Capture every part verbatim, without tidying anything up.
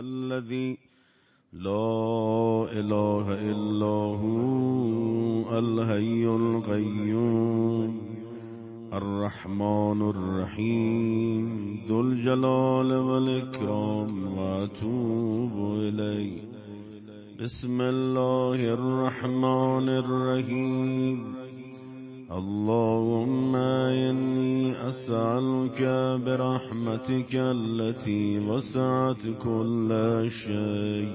الذي لا إله إلا هو الحي القيوم الرحمن الرحيم ذو الجلال والإكرام وأتوب إليه. بسم الله الرحمن الرحيم. اللهم إني أسألك برحمتك التي وسعت كل شيء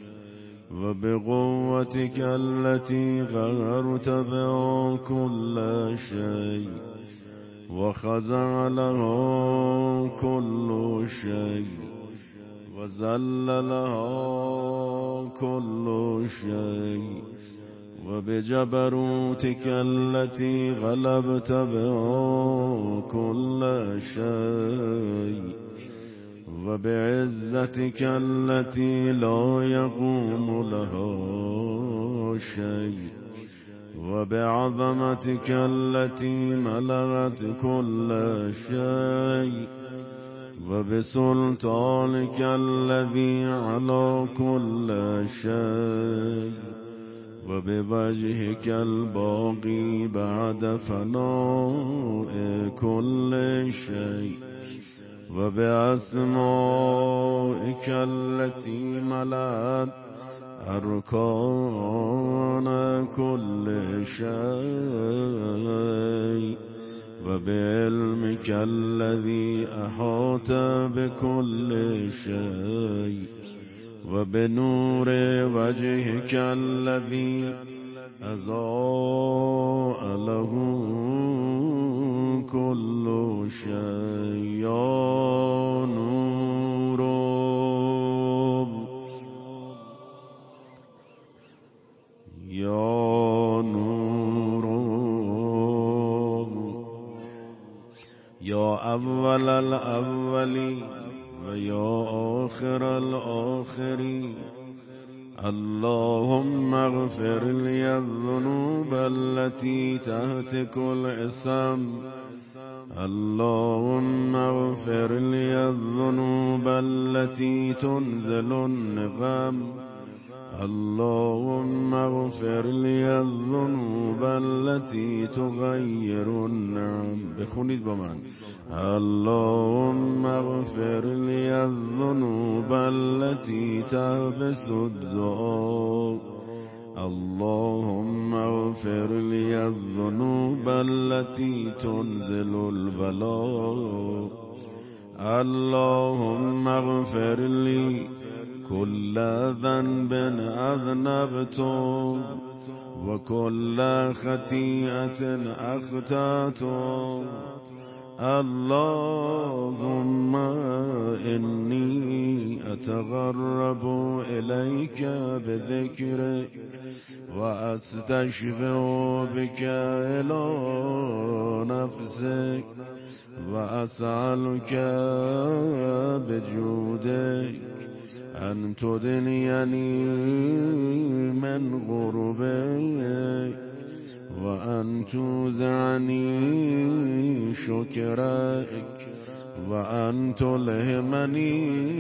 وبقوتك التي غيرت بها كل شيء وخزع لها كل شيء وذل لها كل شيء وبجبروتك التي غلبت بها كل شيء وبعزتك التي لا يقوم لها شيء وبعظمتك التي ملأت كل شيء وبسلطانك الذي على كل شيء وبوجهك الباقي بعد فناء كل شيء وبأسمائك التي ملأت أركان كل شيء وبعلمك الذي أحاط بكل شيء وبنور وجهك الذي أضاء له كل شيء. يا نور يا نور يا أول الأولين ويا آخر الآخرين. اللهم اغفر لي الذنوب التي تهتك الإثم. اللهم اغفر لي الذنوب التي تنزل النقم. اللهم اغفر لي الذنوب التي تغير النعم. بخونید با من. اللهم اغفر لي الذنوب التي تحبس الدعاء. اللهم اغفر لي الذنوب التي تنزل البلاء. اللهم اغفر لي كل ذنب أذنبته وكل خطيئة أخطأته. اللهم إني أتقرب إليك بذكرك وأستشفع بك إلى نفسك وأسألك بجودك أن تدنيني من غربك وأن توزعني شكرك وأن تلهمني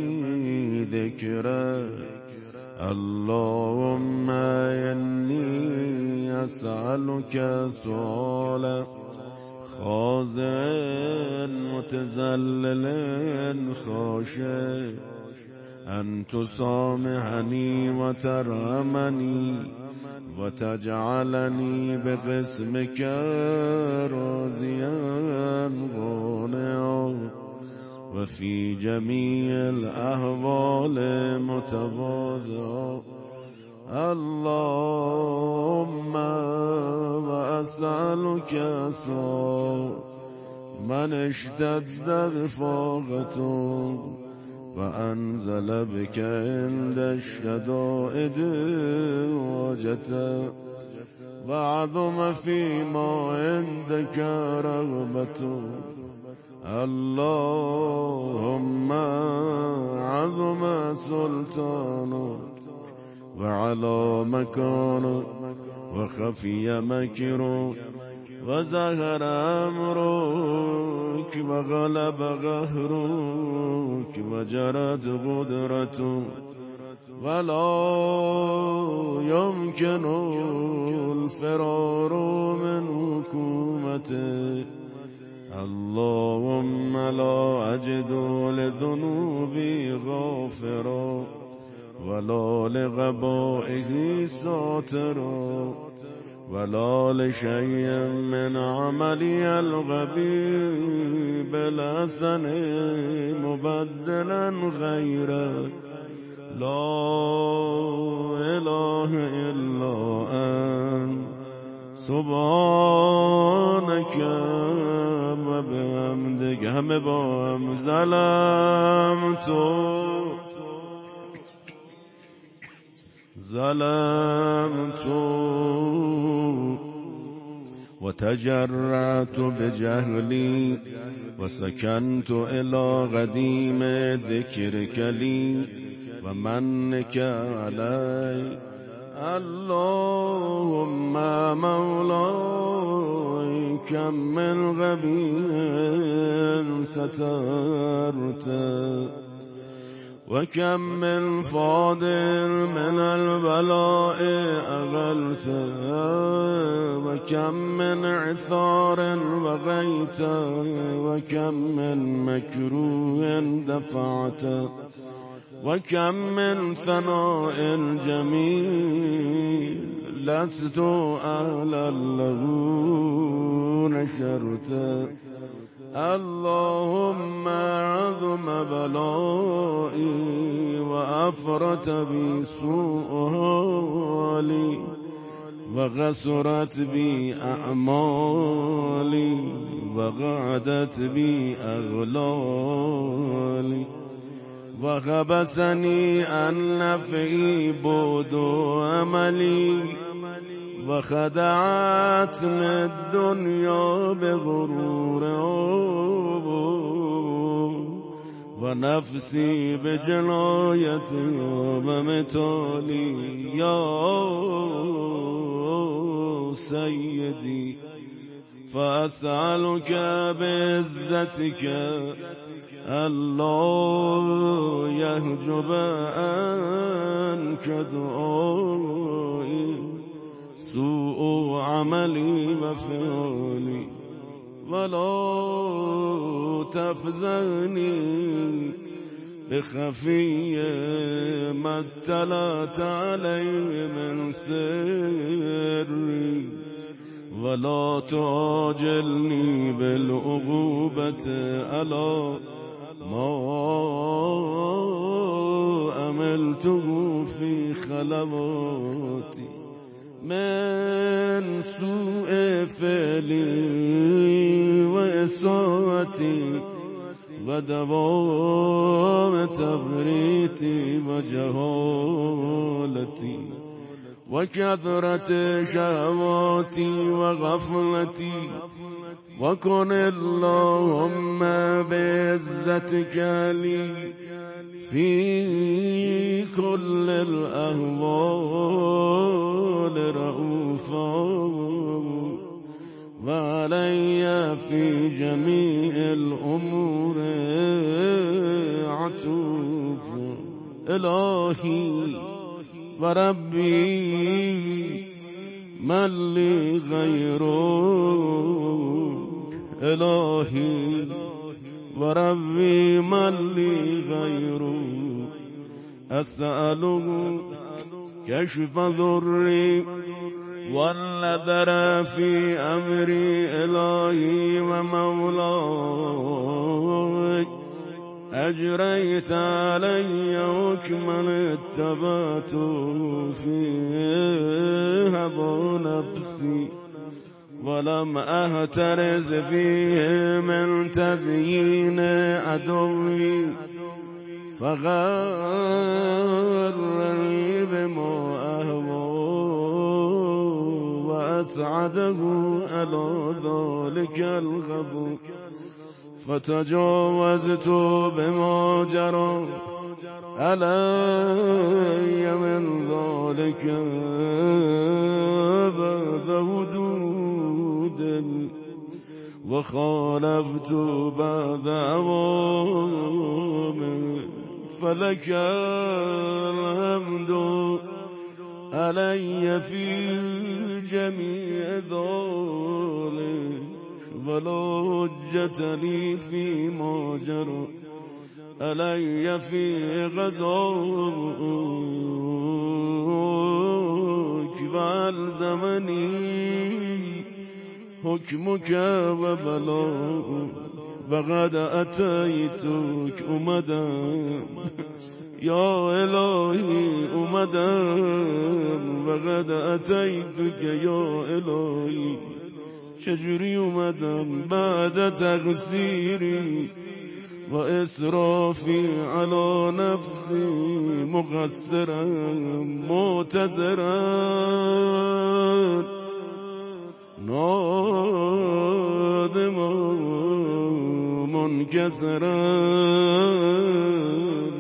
ذكرك. اللهم إني أسألك سؤالا خاضع متذلل خاشع أن تسامحني وترحمني وتجعلني بقسمك راضيا قانعا وفي جميع الأحوال متواضعا. اللهم وأسألك سؤال من اشتد رفاقته وأنزل بك عند الشدائد وجته وعظم فيما عندك رغبته. اللهم عظم سلطانه وعلى مكانه وخفي مكره وزهر أمرك وغلب قهرك وجرت قدرتك ولا يمكن الفرار من حكومتك. اللهم لا أجد لذنوبي غافرا ولا لغبائه ساترا ولا لشيء من عملي الغبي بالحسن مبدلا غيرك. لا إله إلا أنت سبحانك وبحمدك. همه با هم ظلمت ظلمت وتجرعت بجهلي وسكنت إلى قديم ذكرك لي ومنك علي. اللهم مولاي كم من غبي سترت وكم من فاضل من البلاء أغلت وكم من عثار وغيت وكم من مكروه دفعت وكم من ثناء جميل لست أهلا له نشرت. اللهم عظم بلائي وأفرت بي سوء حالي وغسرت بي أعمالي وغعدت بي أغلالي وخبسني عن نفعي بعد عملي وخدعتني الدنيا بغرور ونفسي بجنايتي ومثالي. يا سيدي فأسألك بعزتك الله يحجب عنك دعائي سوء عملي وفعلي ولا تفزعني بخفي ما اطلعت عليه من سري ولا تعجلني بالعقوبة على ما عملته في خلواتي من سوء فعلي وإساءتي ودوام تفريطي وجهالتي وكثرة شهواتي وغفلتي. وكن اللهم بعزتك لي في كل الأهوال رؤوفا وعلي في جميع الأمور عطوفا. إلهي وربي من لي غيرك. إلهي وربي من لي غيرك. أسأله كشف ضري والنذر في أمري. إلهي ومولاي أجريت علي حكما اتبعت فيه هوى نفسي ولم أهترز فيه من تزيين عدوي فغرني بما أهوى وأسعده على ذلك الغبو فتجاوزت بما جرى علي من ذلك بعد حدود و خالفت بعد عوام فلك الحمد علی فی جمیع ذلک ولا حجة لی فی ما جرى علی فی غضاک و الزمنی حکمک و بلاک و قد اتیتک اومدم یا الهی اومدم و قد اتیتک یا الهی چجوری اومدم بعد تقصیری و اسرافی علی نفسی مقصرم معتذرم نادما منکسرم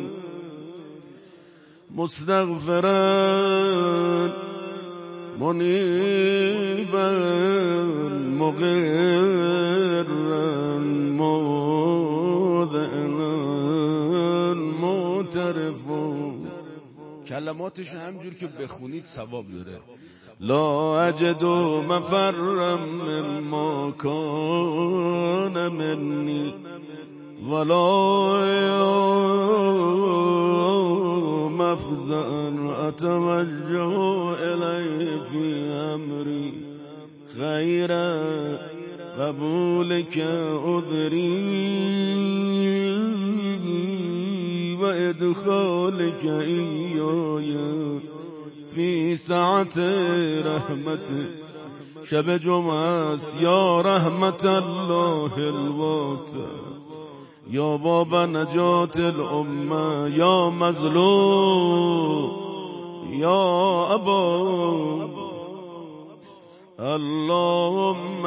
مستغفرا منیبا مقرا مذعنا معترفا. کلماتش همجور که بخونید ثواب داره. لا اجد مفرا مما کان منی ولا مفزعا اتوجه الیه فی امری غیر قبولک عذری و ادخالک ایای فی سعت رحمت. شب جمعه است یا رحمت الله الواسع، یا باب نجات الامه، یا مظلوم، یا ابا. اللهم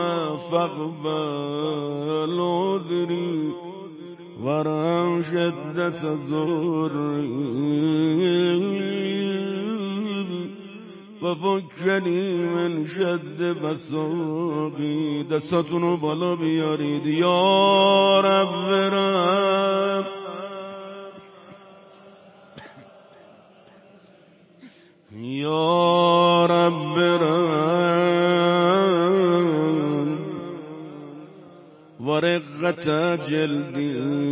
فاقبل عذری ورحم شدت ضری و فکنی من شد بساقی. دستاتونو بالا بیارید. یا رب رب، یا رب رب و رقت جلدی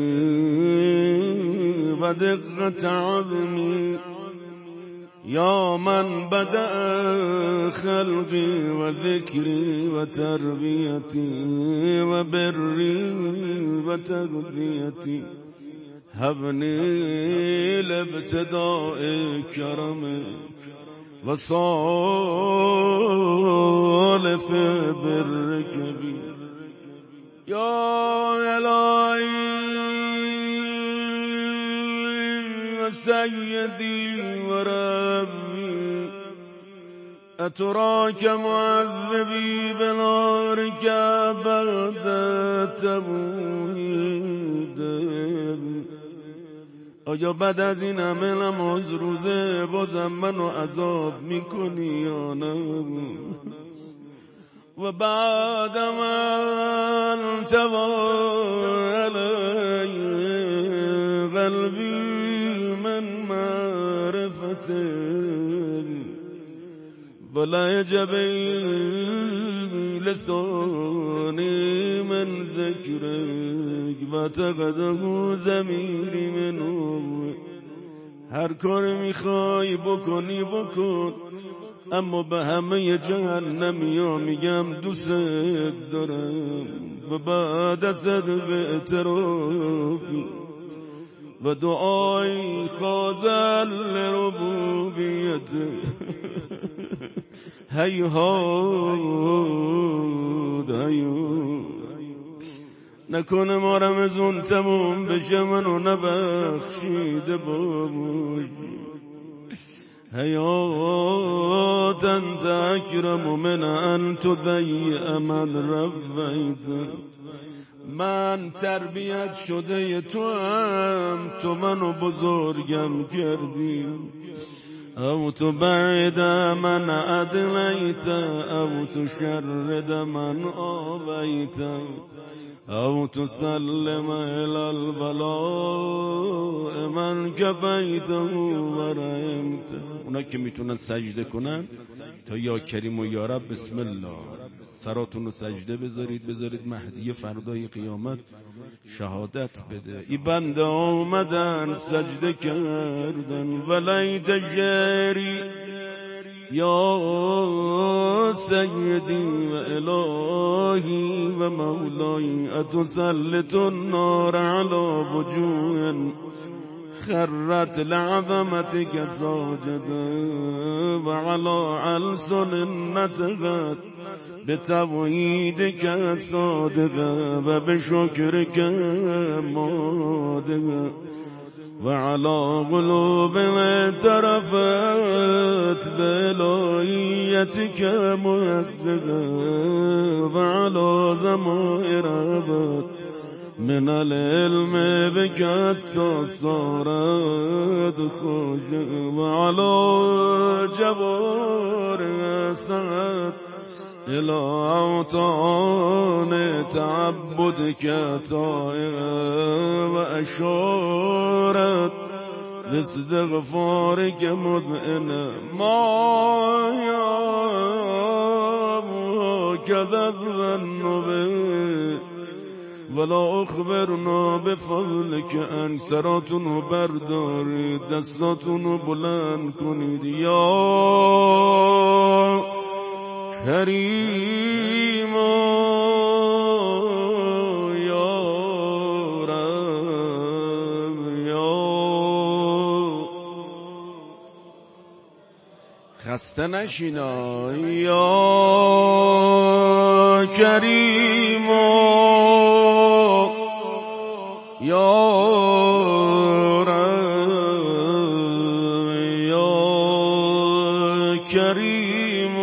و دقت عظمی، یا من بدأ خلقی و ذکری و تربیتی و بری و تغذیتی. هبنی لابتداء کرمک و صالف برک بی. یا الهی و سیدی و ربی، اتراک معذبی بنارک بعد تموید. آیا بعد از این همه نماز روزه بازم منو عذاب میکنی یا نه؟ و بعد من توالي قلبي من معرفتك ولا يجبي لساني من ذكرك وتقده ضمیری منه. هر کار میخوای بکنی بکن، اما به همه جهنمیا میگم دوست دارم. و بعد از صدق اعترافی و دعای خازن لربوبیت، هیهات هیهات نکنه ما رمزون تموم بشه منو نبخشیده بابوی. حیات انت اکرم من ان تضیع من ربیت. من تربیت شده تو هم، تو منو بزرگم کردی. او تبعد من أدليت أو تشرد من آويت أو تسلم إلى البلاء من كفيته ورحمت. اونا که میتونن سجده کنن تا یا کریم و یا رب بسم الله سراتون رو سجده بذارید، بذارید مهدی فردای قیامت شهادت بده. ای بنده آمدن سجده کردن ولیت جری یا سیدی و الهی و مولای اتسلط النار علی وجوه خرت لعظمتك ساجدا وعلى ألسن نطقت بتوحيدك صادقا وبشكرك مادقا وعلى قلوب اعترفت بإلهيتك مهزقا وعلى ضمائر أبت من العلم بك حتى صارت خاشعة وعلى جبار سعت إلى أوطان تعبدك طائعة وأشارت باستغفارك مذئنة ما يام كذا الظن به ولا اخبرنا بفضلك ان سراتونو بردارید دستاتونو بلند کنید یا کریم یا رب یا خسته نشینا یا کریم یا رب یا کریم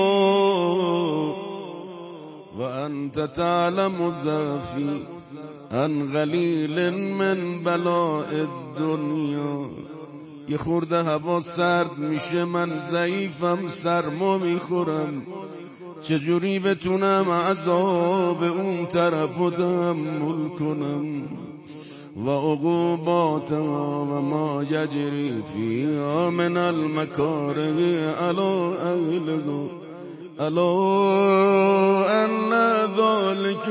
و انت تعلم ضعفی ان قلیل من بلاء الدنیا. یه خورده هوا سرد میشه من ضعیفم سرما میخورم، چجوری بتونم عذاب اون طرفو تحمل کنم و عقوباتها و ما یجری فیها من المکاره علی اهله الا ان ذلك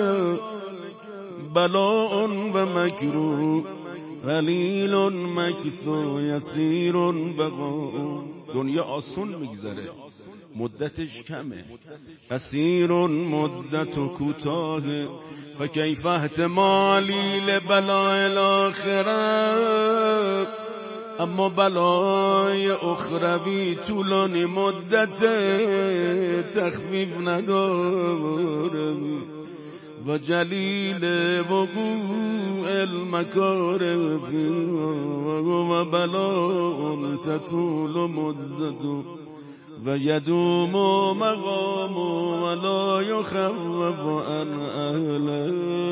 بلاء و مکروه قلیل مکثو یسیر بقاء. دنیا آسون میگذره، مدتش کمه، قصیر مدت و کوتاه فکیف احتمالی لبلاء الاخره. اما بلای اخروی طولانی مدت تخفیف نداره و جلیل وقوع المکاره فیها و بلاء تطول مدته و یدوم مقام ولا یخوف عن اهله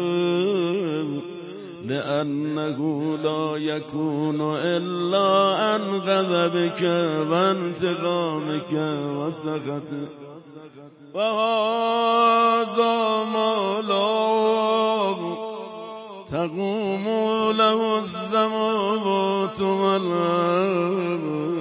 لأنه لا يكون إلا عن غضبك وانتقامك وسخطك وهذا ما لا تقوم له السماوات والأرض.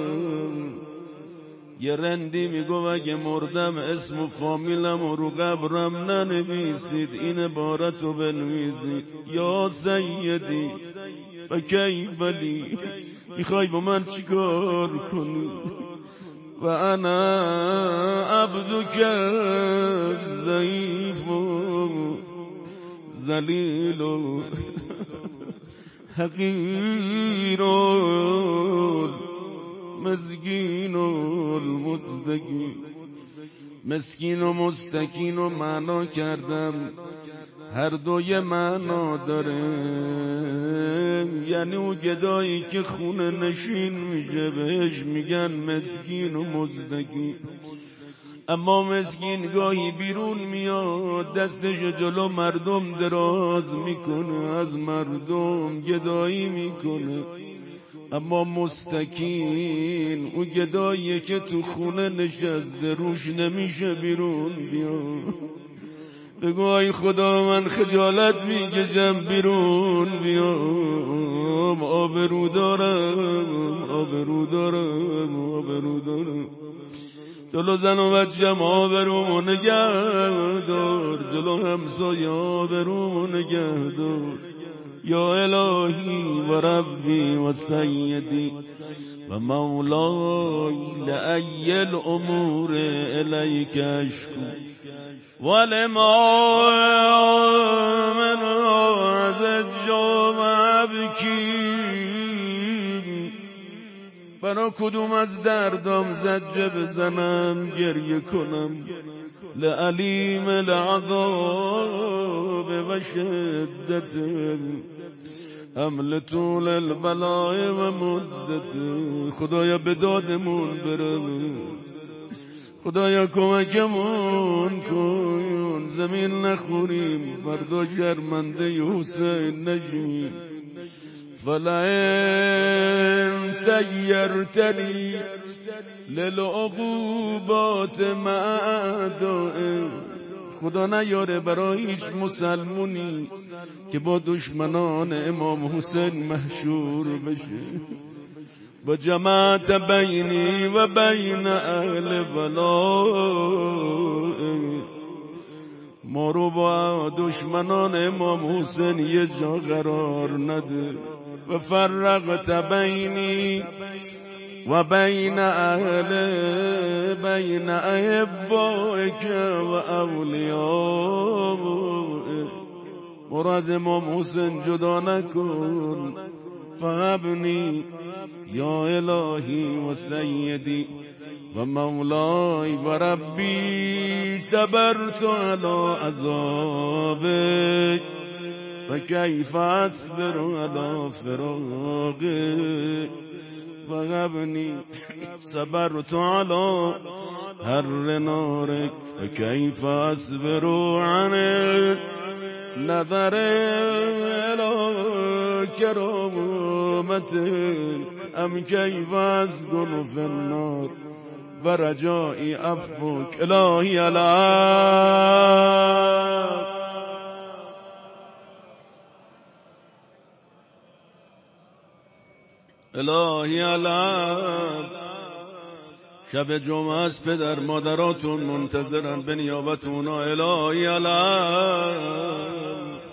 یه رندی میگو اگه مردم اسم و فامیلم رو قبرم ننویسید این عبارتو بنویسید یا سیدی و کیف لی، میخوای با من چیکار کنی؟ و انا عبدک ضعیف و ذلیل و حقیر مسکین و المستکین. مسکین و مستکین و معنا کردم، هر دوی معنا داره، یعنی او گدایی که خونه نشین میشه بهش میگن مسکین و مستکین. اما مسکین گاهی بیرون میاد دستش جلو مردم دراز میکنه، از مردم گدایی میکنه، اما مستکین او گدایی که تو خونه نشسته روش نمیشه بیرون بیا. بگو ای خدا من خجالت میکشم بیرون بیام، آبرو دارم آبرو دارم آبرو دارم، جلو زن و بچم آبرو نگه دار، جلو همسایه آبرو نگه دار. یا الهی و ربی و سیدی و مولای لأی الامور الیک اشکو ولما من از جام ابکی. برا کدوم از دردام زجه بزنم گریه کنم، لعلیم العذاب و شدت حمل طول البلای و مدت. خدایا به دادمون برس، خدایا کمکمون کن، زمین نخوریم فردا شرمنده حسین نشیم. فلئن سیرتنی للعقوبات معدائه. خدا نیاره برای هیچ مسلمونی که با دشمنان امام حسین محشور بشه. و جمعت بینی و بین اهل ولاء. ما رو با دشمنان امام حسین یه جا قرار نده. و فرقت بینی و بین اهل بین احبائک و اولیاء. ما رو از امام حسین جدا نکن. فهبنی یا الهی و سیدی و مولای و ربی، صبرت علی عذابک و کیف اصبر علی فراقک. وغبنی صبرت علی حر نارک و کیف اصبر عنک. نظر الى کرامت ام کیف اسکن فی النار و رجائی عفوک. الهی العفو، الهی العفو. شب جمعه از پدر مادراتون منتظرن به نیابت اونا. الهی العفو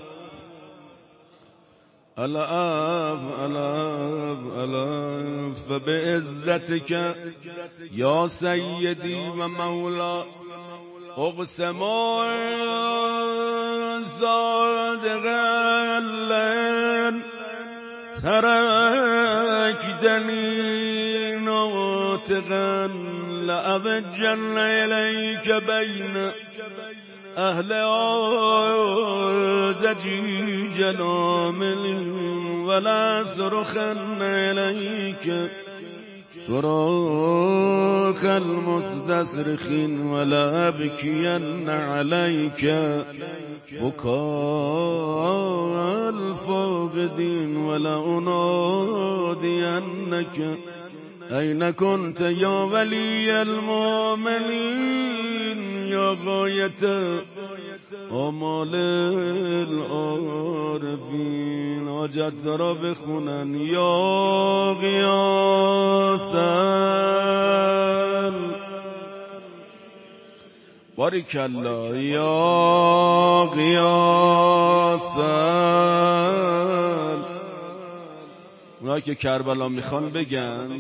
العفو العفو العفو. بعزتک یا سیدی و مولا اقسم صادقا لن ترکتنی ناطقا لأبجن الیک بین اهل زجیج نامل ولا صرخن الیک صراخ المستصرخین ولا ابکین علیک بکاء الفاقدین ولا انادینک این کنت یا ولی المؤمنین یا غایت آمال العارفین. حاجت را بخونن یا غیاسن باریکالله یا غیاسن. اونایی که کربلا میخوان بگن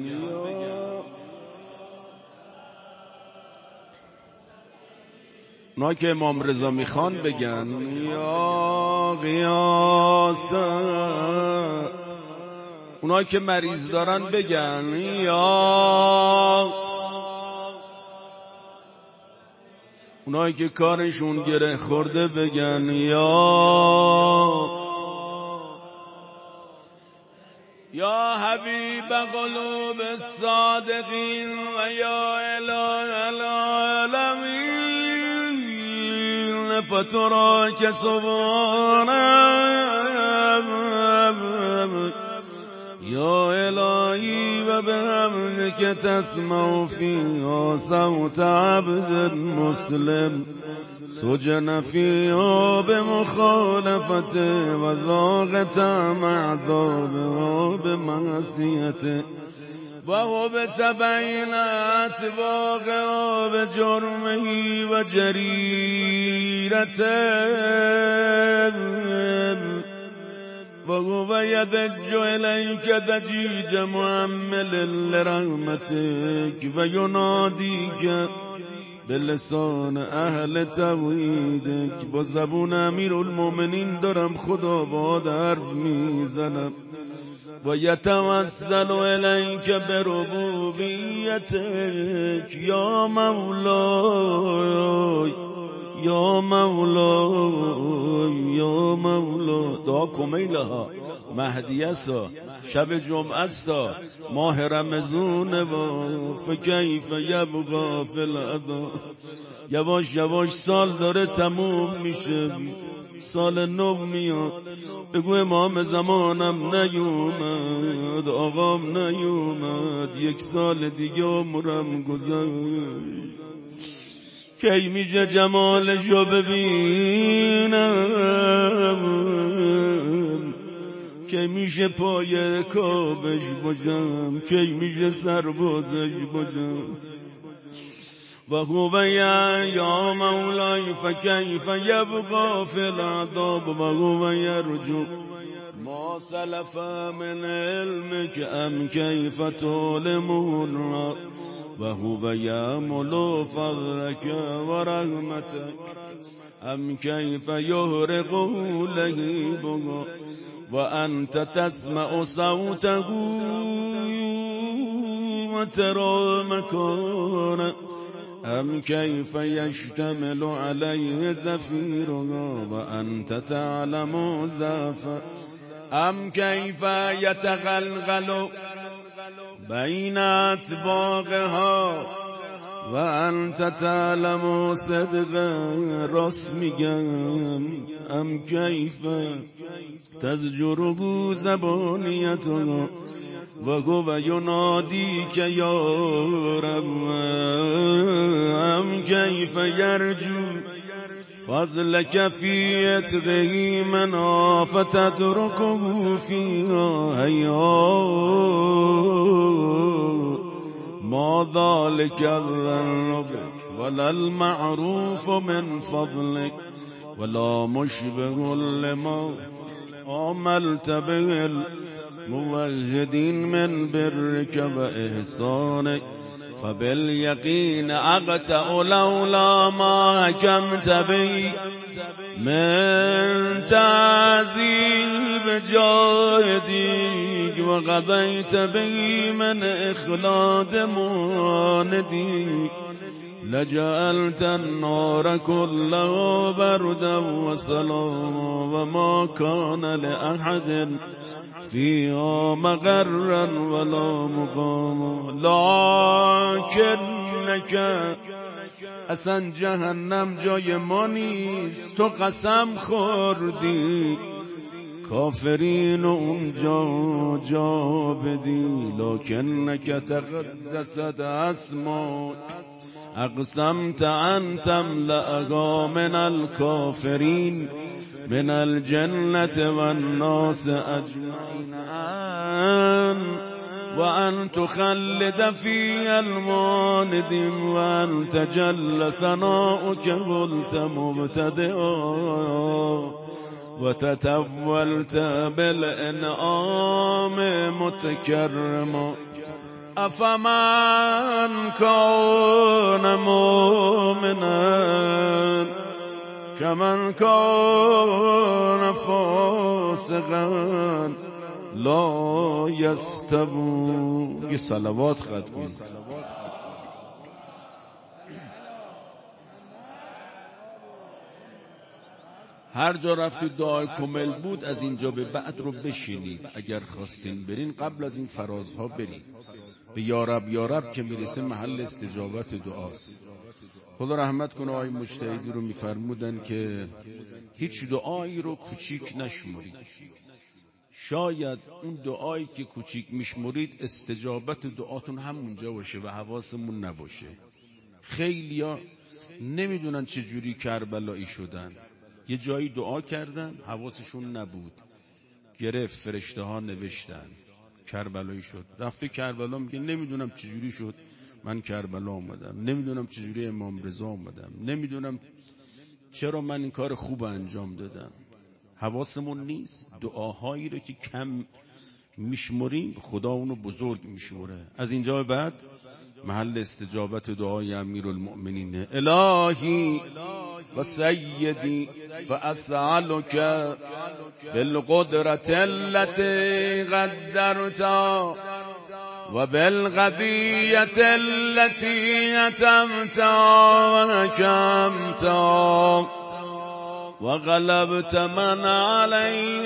اونایی که امام رضا میخوان بگن یا غیاسن. اونایی که مریض دارن بگن یا. اونایی که کارشون گره خورده بگن یا. یا حبیب قلوب الصادقین و یا اله العالمین فتراک سبحانه یا الهی و به همه که تسمع فیها صوت عبد مسلم سجن فیها به مخالفت و ذاق طعم عذابها به معصیت و هو به سبعین اتباقها به جرمه و جریرته و هو یدج الیک دجیج معمل لرحمتک و ینادیک به لسان اهل توحیدک. با زبون امیر المؤمنین دارم خدا باد حرف میزنم. و یتوسل الیک بربوبیتک یا مولای یا مولای یا مولا. دعا کمیلها مهدیه سا شب جمعه سا ماه رمضان و فکیف یبقا فی العذاب. یواش یواش سال داره تموم میشه، سال نو میاد. بگو امام زمانم نیومد، آقام نیومد، یک سال دیگه عمرم گذشت. کی میشه جمالشو ببینم، کی میشه پای کابش باشم، کی میشه سربازش باشم. و هو یا مولای فکیف یبقا فی العذاب و هو یرجو ما سلف من علمک ام کیف تعلمون و هو یعمل فضلک و رحمتک ام کیف یهرق لهیبه و انت تسمع صوته و ترى مکانه ام کیف یشتمل علیه زفیرها و انت تعلم ضعفه ام کیف یتغلغل بین اطباقها و انت تعلم صدقه. راست میگم ام کیف تزجره زبانیتها و هو ینادیک یا رب ام کیف یرجو فضلک فی عتقه منا فتترکه فیها حیا ما ذلک الربک ولا المعروف من فضلک ولا مشبه لما عملت به موحدین من برک و احسانک فبالیقین اقطع لولا ما حکمت به من تعذیب جاهدیک و قضیت به من اخلاد ماندیک لجعلت النار كلها بردا وسلاما و ما کان لأحد فیها مقرا ولا مقاما. لکنک اصلا جهنم جای ما نیست، تو قسم خوردی کافرین اونجا جا بدی. لکنک تقدست اسماک اقسمت ان تملأها من الكافرین من الجنة والناس اجمعین و ان تخلد فی الماندین و ان تجل ثناؤک قلت مبتدئا و تتولت بالانعام متکرما. افمن کان مؤمنا کمن کان فاسقا لا یستوون. یه صلوات خط کن. هر جا رفتید دعای کمل بود از اینجا به بعد رو بشینید. اگر خواستین برین قبل از این فرازها برید. به یارب یارب که میرسه محل استجابت دعاست. خدا رحمت کنه آقای مجتهدی رو میفرمودن که هیچ دعایی رو کوچیک نشمرید. شاید اون دعایی که کوچیک میشمرید استجابت دعاتون همونجا باشه و حواسمون نباشه. خیلیا نمیدونن چه جوری کربلایی شدن، یه جایی دعا کردن حواسشون نبود، گرفت فرشته ها نوشتن کربلایی شد. رفته کربلا میگه نمیدونم چه جوری شد من کربلا آمدم، نمیدونم چه جوری امام رضا آمدم، نمیدونم چرا من این کار خوب انجام دادم. حواسمون نیست. دعاهایی رو که کم میشمریم خدا اونو بزرگ میشمره. از اینجا به بعد محل استجابت دعای امیرالمؤمنین الهی و سیدی و اسألک بالقدرت التي قدرتا و بالقضیت التي اتمتا و حکمتا و غلبت من علی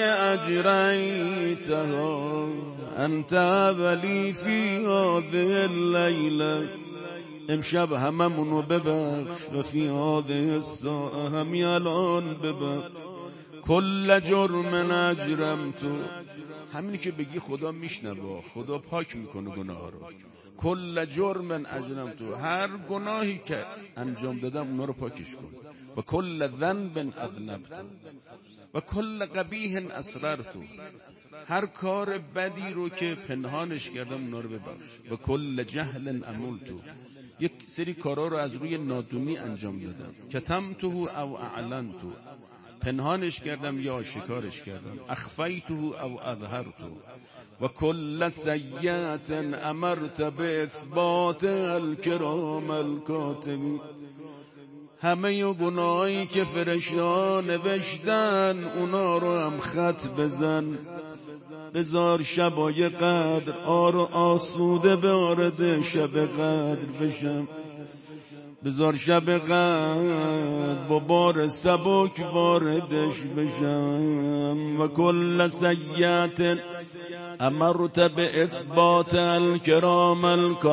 اجریته انت ولی فی هذه اللیله. امشب هممونو ببخش و فی هذه الساعه همی الان ببخش. کل جرم اجرمتو، همینی که بگی خدا میشنوه، خدا پاک میکنه گناه رو. کل جرم اجرمتو، هر گناهی که انجام دادم اونا رو پاکش کن. و کل ذنب اذنبتو و کل قبیح اسررتو، هر کار بدی رو که پنهانش کردم اونا رو ببخش. و کل جهل عملتو، یک سری کارا رو از روی نادونی انجام دادم. کتمته او اعلنتو، پنهانش کردم یا آشکارش کردم. اخفیته او اظهرته. و کل سیئت امرت به اثبات الکرام الکاتبین، همه گناهی که فرشته‌ها نوشتن اونا رو هم خط بزن. بذار شبای قدر آر آسوده وارد شب قدر بشم. بذار شب قدر با بار سبک واردش بشم. و کل سیئت امرت به اثبات الکرام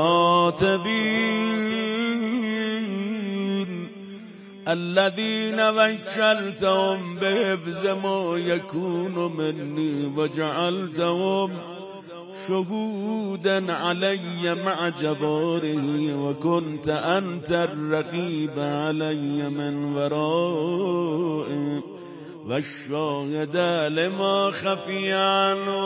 الکاتبین الذین وکلتهم بحفظ ما یکون منی وجعلتهم شهودا علی مع جباره و کنت انت الرقیب علی من ورائه و الشاهد لما خفی عنه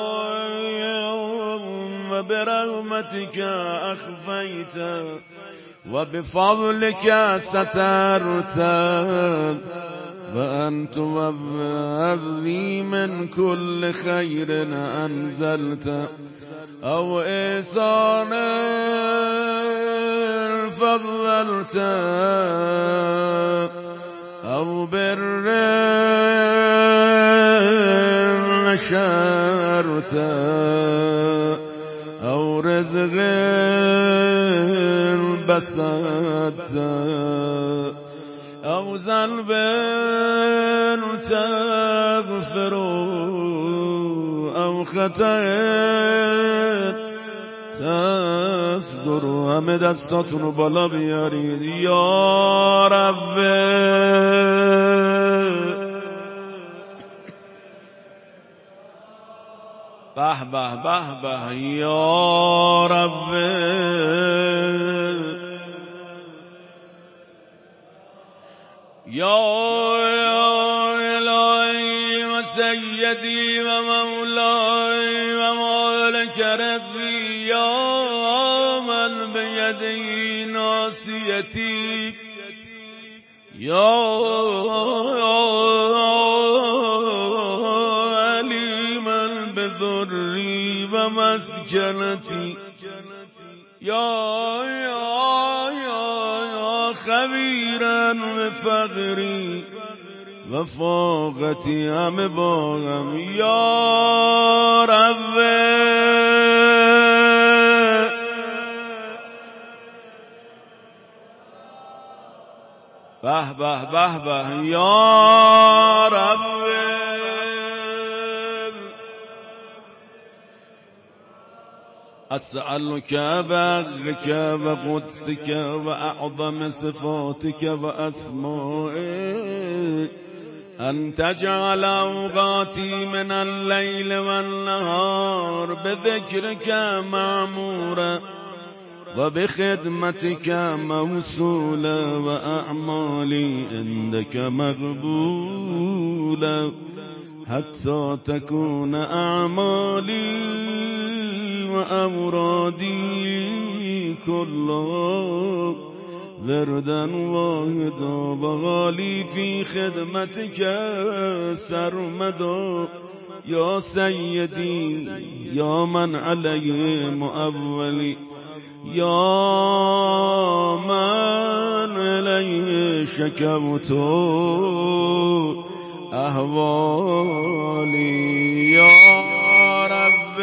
و برحمتک اخفیت و بفضلک سترت و انت وابی من کل خیر انزلت او احسان فضلت او بر نشرت او رزق بسطت او ذنب تغفر او خطأ تصدر. همه دستاتونو بالا بیارید. یا رب به به به به یا رب یا الهی و سیدی و مولای و مالک ربی یا من بیدی ناصیتی یا علیما بذری و مسکنتی یا یا یا خبیرا بفقری و فاقتی همه باغم یا رب به به به به یا رب اسألك بحقك و قدسك و اعظم صفاتك و اسمائك أن تجعل أوقاتي من الليل والنهار بذكرك معمورا وبخدمتك موصولا وأعمالي عندك مقبولا حتى تكون أعمالي وأورادي كلها وردا واحدا وغالي في خدمتك سرمدا يا سيدي يا من عليه مؤولي يا من إليه شكوت أهوالي يا رب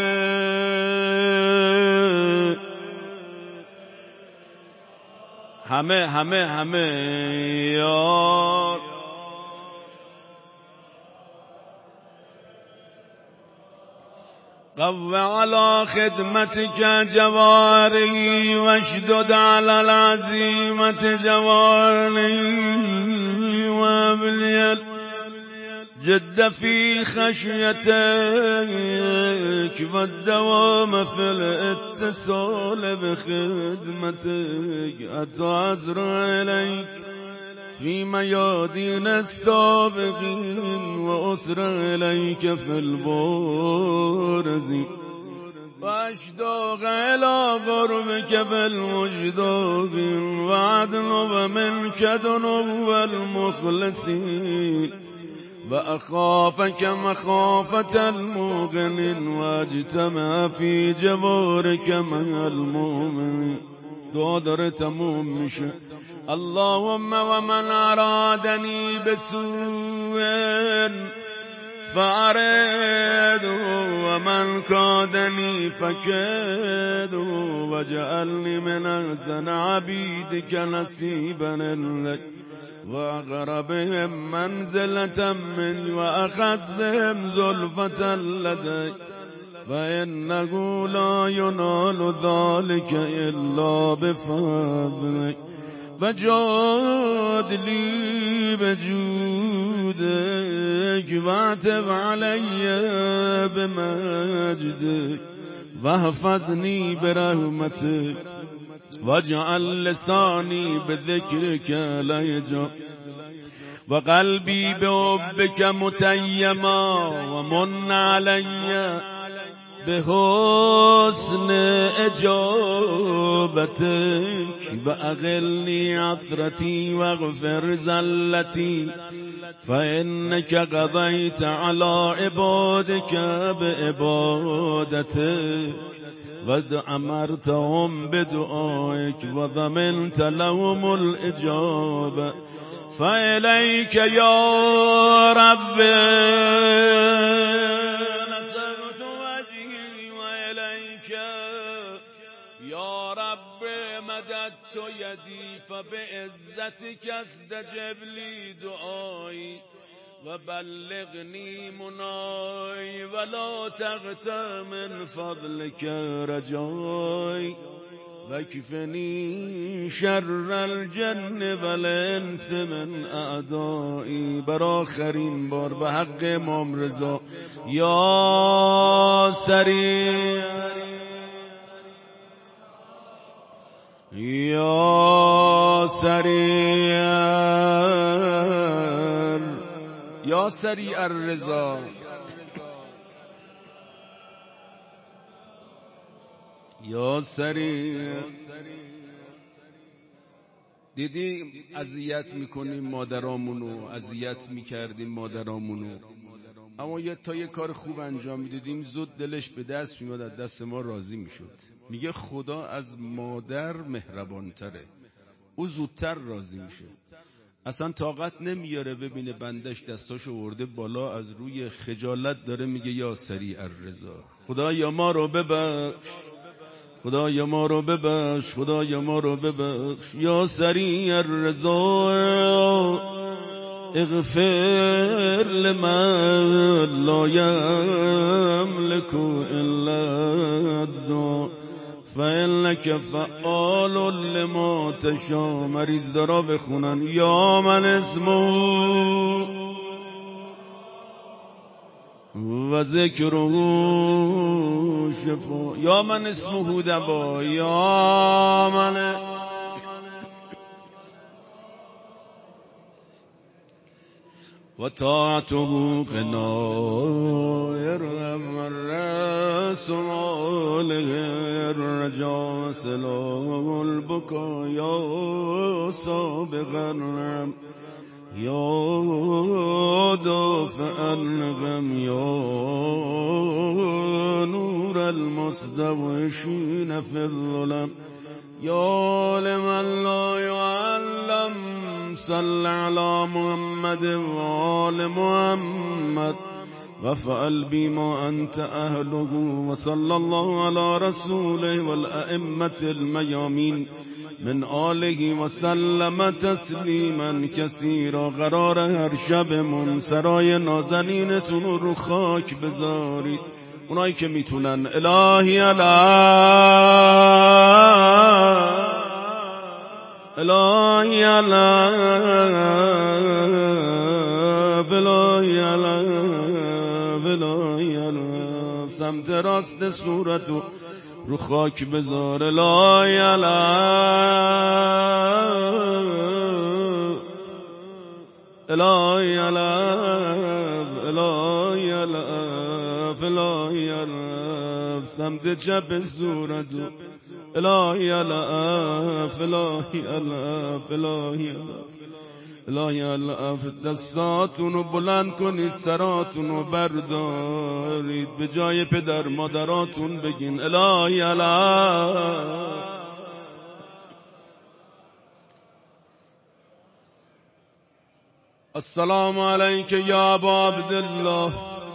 همه همه همه یا قو على خدمتك جواري واشدد على العزيمة جواري وابلي جد في خشيتك والدوام في الاتصال بخدمتك أتعذر إليك في ميادين السابقين وأسر إليك في البارز وأشتاق إلى قربك بالمجدوب وعدل منك دنو المخلصين وأخافك مخافة المغن واجتمع في جبارك مع المؤمنين دادر تموم مشه اللهم ومن أرادني بسوء فأرده ومن كادني فكاده وجعلني من أحسن عبيدك نصيبا لك وأقربهم منزلة مني وأخذهم زلفة لدي فإنه لا ينال ذلك إلا بفضلك وجود لي بجودك واعتب علي بمجدك واحفظني برحمتك واجعل لساني بذكرك ليجا وقلبي بحبك متيما ومن علي بحسن اجابتك واغلني عثرتي واغفر زلتي فإنك قضيت على عبادك بعبادتك وأمرتهم بدعائك وضمنت لهم الإجابة فإليك يا رب نصرت وجهي وإليك يا رب مددت يدي فبعزتك استجب لي دعائي وبلغني مناي ولا تغتر من فضلك رجائي واكفني شر الجن والانس من اعدائي برآخرین بار به حق امام رضا یا سریع یا سریع یا سریع الرضا یا سریع. دیدیم اذیت میکنیم مادرامونو، اذیت میکردیم مادرامونو، اما یه تا یه کار خوب انجام میدادیم زود دلش به دست میاد، از دست ما راضی میشد. میگه خدا از مادر مهربانتره، او زودتر راضی میشه. اصلا طاقت نمیاره ببینه بندش دستاشو ورده بالا، از روی خجالت داره میگه یا سریع الرضا، خدایا ما رو ببخش، خدایا ما رو ببخش، خدایا ما رو ببخش. یا سریع الرضا اغفر لمن لا یملک الا الدعاء فإنك فعال لما تشاء. مریض دارا بخونن یا من اسمو و ذکره شفا. یا من اسمه دوا، یا من و طاعته غنای الرسول الرجا سلام البکا یا سابقا یا دافع الغم یا نور المستوشین فی الظلم یا لمن لا يعلم صل على محمد و آل محمد وفعل بما انت اهله وصلى الله على رسوله والائمة الميامين من آله وسلم تسلیما کثیرا. قرار هر شبمون سرای نازنینتون رو خاک بذارید. اونایی که میتونن الهی الهی الهی الهی الهی الهی سمت راست صورتو رو خاک بذار. الهی الهی الهی الهی الهی سمت چپ صورتو. الهی الهی الهی الهی الهی الهی دستاتونو بلند کنید، سراتونو بردارید، به جای پدر مادراتون بگین الهی الهی. السلام علیک یا ابا عبدالله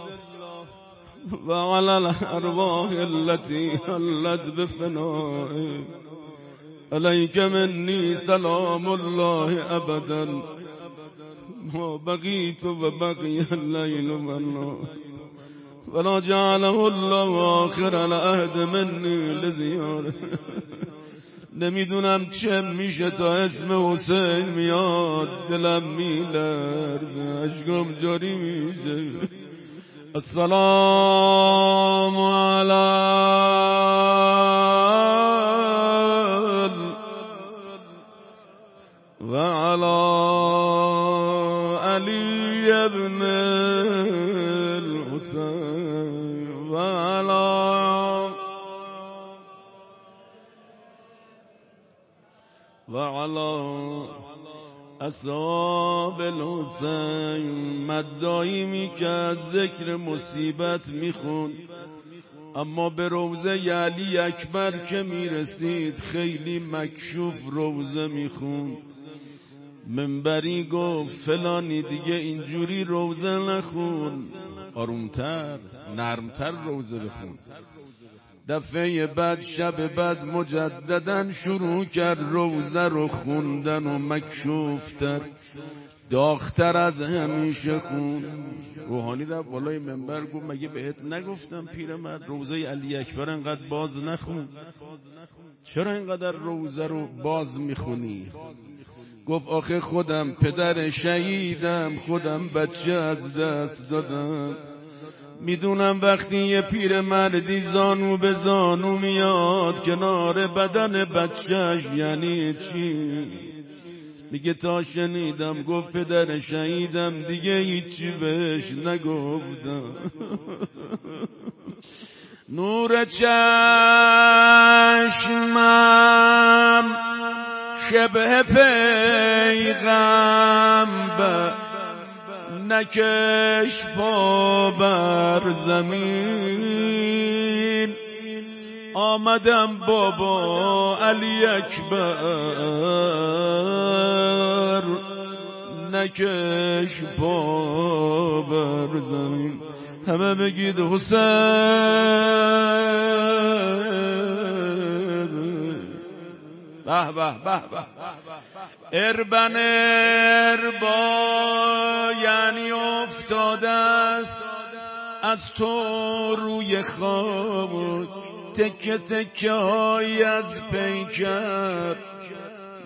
و علی الارواح التي حلت بفنائك علیک منی سلام الله ابدا ما بقیت و بقی اللیل و النهار ولا جعله الله آخر العهد منی لزیاره. نمیدونم چه میشه تا اسم حسین میاد دلم میلرزه، اشکم جاری میشه. السلام علی و علی علی ابن الحسین و علی و علی اصحاب الحسین. مدعیمی که از ذکر مصیبت میخون، اما به روضه علی اکبر که میرسید خیلی مکشوف روضه میخون. منبری گفت فلانی دیگه اینجوری روضه نخون، آرومتر نرمتر روضه بخون. دفعه بعد شب بعد مجددن شروع کرد روضه رو خوندن و مکشوفتر داغتر از همیشه خون. روحانی رفت بالای منبر گفت مگه بهت نگفتم پیرمرد روضه علی اکبر انقدر باز نخون، چرا اینقدر روضه رو باز میخونی؟ گفت آخه خودم پدر شهیدم، خودم بچه از دست دادم، میدونم وقتی یه پیر مردی زانو به زانو میاد کنار بدن بچهش یعنی چی. میگه تا شنیدم گفت پدر شهیدم دیگه هیچی بهش نگفتم. نور چشمم شبه پیغمبر، نکش پا بر زمین. آمدم بابا علی اکبر، نکش پا بر زمین. همه بگید حسین. به به به به. اربن اربا یعنی افتاده است از تو روی خاک، تکه تکه های از پیکر،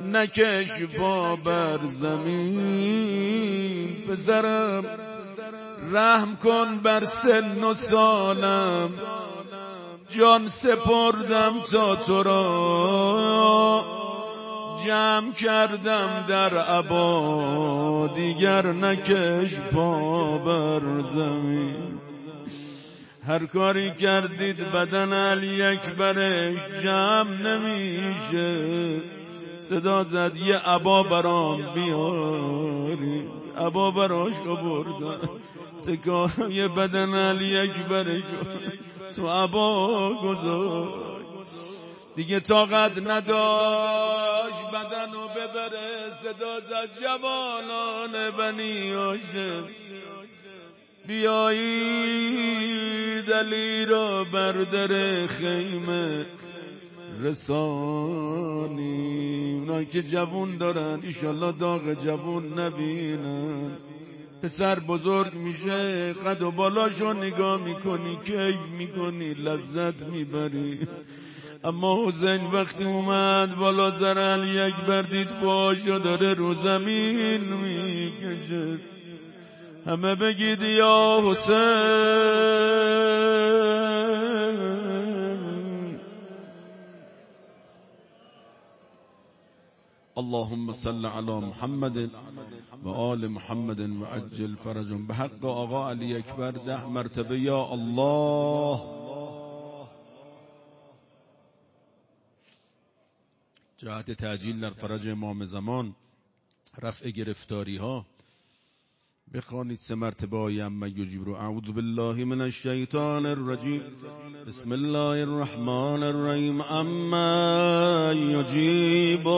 نکش پا بر زمین. پسرم رحم کن بر سن و سالم، جان سپردم تا تو را، جمع کردم در عبا، دیگر نکش پا بر زمین. هر کاری کردید بدن علی اکبرش جمع نمیشه، صدا زد یه عبا برام بیاری، عبا براش آوردن، تکایه بدن علی اکبرش تو عبا گذار. دیگه طاقت نداشت بدنو ببره، صدا زد جوانان بنی هاشم بیایید علی را بر در خیمه رسانی. اونایی که جوون دارن ایشالله داغ جوون نبینن. پسر بزرگ میشه قد و بالاشو نگاه میکنی، کیف میکنی، لذت میبری. اما حسین وقتی اومد بالا سر علی اکبر دید پاشو داره رو زمین میکشه. همه بگید یا حسین. اللهم صل علی محمد و آل محمد و عجل فرجهم. به حق آقا علی اکبر ده مرتبه یا الله. جهت تعجیل در فرج امام زمان، رفع گرفتاری ها، بخوانید سه مرتبه آیه اما یجیب رو. اعوذ بالله من الشیطان الرجیم، بسم الله الرحمن الرحیم. اما یجیب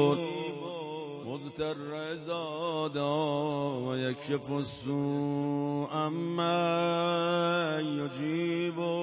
مضطر اذا دعا و یکشف السوء. اما یجیب